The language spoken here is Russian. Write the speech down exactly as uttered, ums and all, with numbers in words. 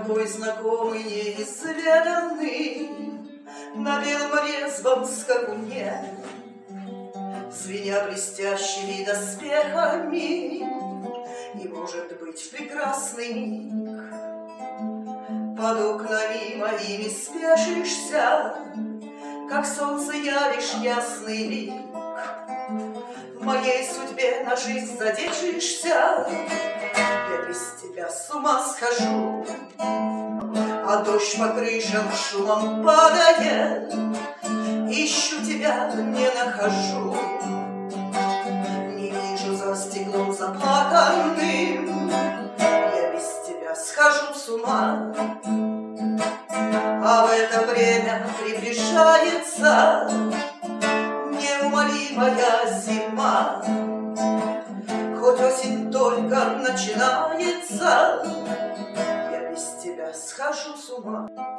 такой знакомый, неизведанный, на белом резвом скакуне, звеня блестящими доспехами, и, может быть, в прекрасный миг под окнами моими спешишься, как солнце явишь ясный лик. В моей судьбе на жизнь задержишься, я без тебя с ума схожу. А дождь по крышам шумом падает, ищу тебя, не нахожу. Не вижу за стеклом заплаканным, я без тебя схожу с ума. А в это время приближается неумолимая зима. Хоть осень только начинается, я без тебя схожу с ума.